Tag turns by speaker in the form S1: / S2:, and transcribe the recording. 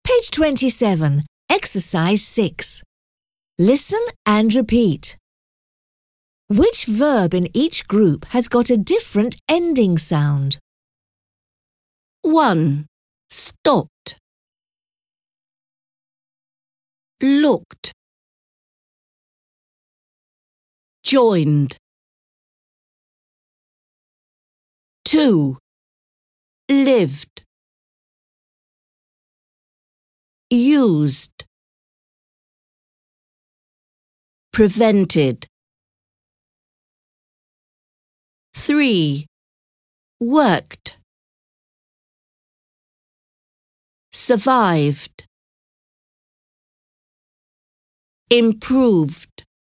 S1: Page 27, Exercise 6. Listen and repeat. Which verb in each group has got a different ending sound?
S2: 1. Stopped. Looked. Joined. 2. Lived. Used. Prevented. 3. Worked. Survived. Improved.